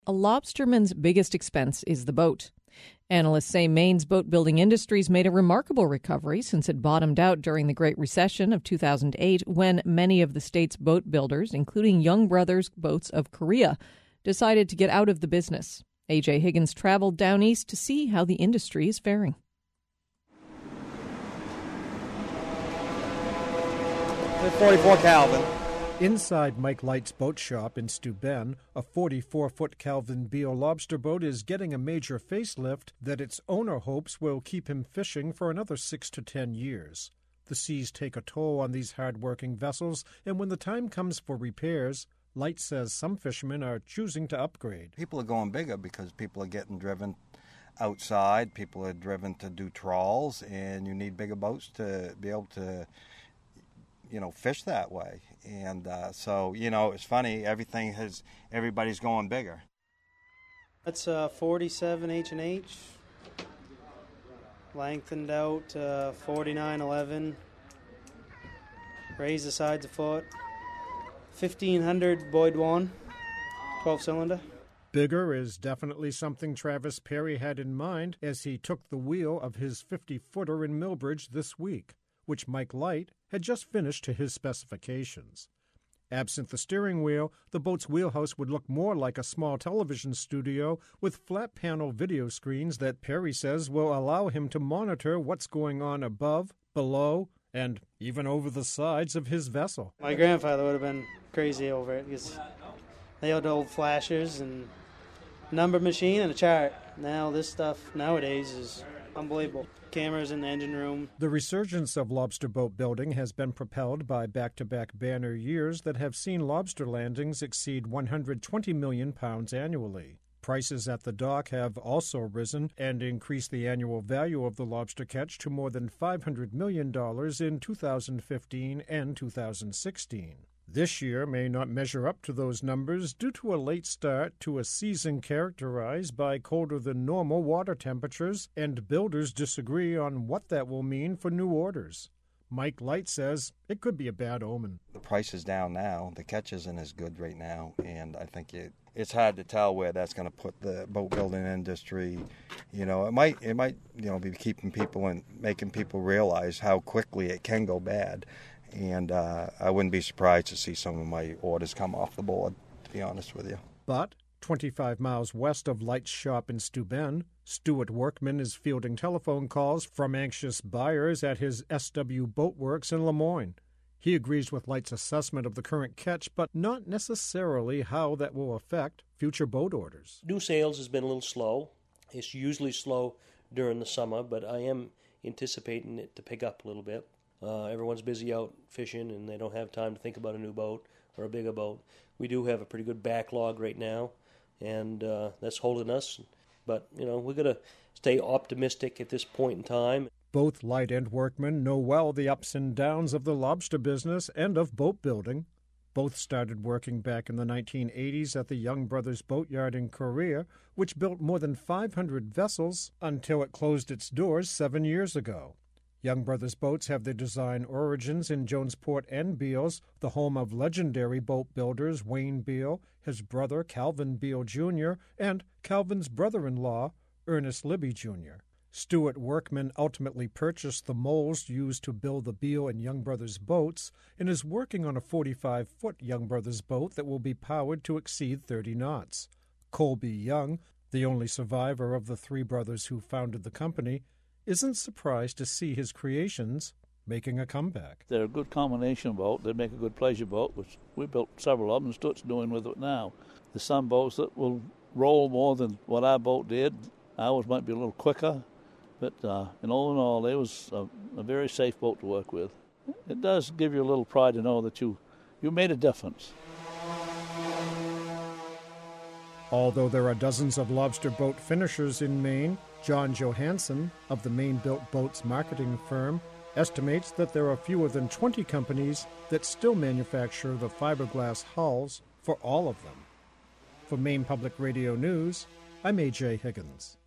A lobsterman's biggest expense is the boat. Analysts say Maine's boat-building industry's made a remarkable recovery since it bottomed out during the Great Recession of 2008 when many of the state's boat builders, including Young Brothers Boats of Korea, decided to get out of the business. A.J. Higgins traveled down east to see how the industry is faring. The 44 Calvin. Inside Mike Light's boat shop in Steuben, a 44-foot Calvin Beale lobster boat is getting a major facelift that its owner hopes will keep him fishing for another 6 to 10 years. The seas take a toll on these hard-working vessels, and when the time comes for repairs, Light says some fishermen are choosing to upgrade. People are going bigger because people are getting driven outside, people are driven to do trawls, and you need bigger boats to be able to fish that way. And so, it's funny, everybody's going bigger. That's 47 H&H, lengthened out 4911, raised the sides a foot, 1500 Boyd 1, 12-cylinder. Bigger is definitely something Travis Perry had in mind as he took the wheel of his 50-footer in Millbridge this week, which Mike Light had just finished to his specifications. Absent the steering wheel, the boat's wheelhouse would look more like a small television studio with flat-panel video screens that Perry says will allow him to monitor what's going on above, below, and even over the sides of his vessel. My grandfather would have been crazy over it because they had old flashers and number machine and a chart. Now this stuff nowadays is unbelievable. Cameras in the engine room. The resurgence of lobster boat building has been propelled by back-to-back banner years that have seen lobster landings exceed 120 million pounds annually. Prices at the dock have also risen and increased the annual value of the lobster catch to more than $500 million in 2015 and 2016. This year may not measure up to those numbers due to a late start to a season characterized by colder-than-normal water temperatures, and builders disagree on what that will mean for new orders. Mike Light says it could be a bad omen. The price is down now. The catch isn't as good right now, and I think it's hard to tell where that's going to put the boat building industry. It might be keeping people and making people realize how quickly it can go bad. And I wouldn't be surprised to see some of my orders come off the board, to be honest with you. But 25 miles west of Light's shop in Steuben, Stuart Workman is fielding telephone calls from anxious buyers at his SW Boatworks in Lemoyne. He agrees with Light's assessment of the current catch, but not necessarily how that will affect future boat orders. New sales has been a little slow. It's usually slow during the summer, but I am anticipating it to pick up a little bit. Everyone's busy out fishing, and they don't have time to think about a new boat or a bigger boat. We do have a pretty good backlog right now, and that's holding us. But, we're going to stay optimistic at this point in time. Both Light and Workman know well the ups and downs of the lobster business and of boat building. Both started working back in the 1980s at the Young Brothers Boatyard in Korea, which built more than 500 vessels until it closed its doors 7 years ago. Young Brothers Boats have their design origins in Jonesport and Beals, the home of legendary boat builders Wayne Beale, his brother Calvin Beale Jr., and Calvin's brother-in-law, Ernest Libby Jr. Stuart Workman ultimately purchased the molds used to build the Beale and Young Brothers boats and is working on a 45-foot Young Brothers boat that will be powered to exceed 30 knots. Colby Young, the only survivor of the three brothers who founded the company, isn't surprised to see his creations making a comeback. They're a good combination boat. They make a good pleasure boat, which we built several of them, and Stuart's doing with it now. There's some boats that will roll more than what our boat did. Ours might be a little quicker, but in all, it was a very safe boat to work with. It does give you a little pride to know that you made a difference. Although there are dozens of lobster boat finishers in Maine, John Johansson of the Maine Built Boats marketing firm estimates that there are fewer than 20 companies that still manufacture the fiberglass hulls for all of them. For Maine Public Radio News, I'm A.J. Higgins.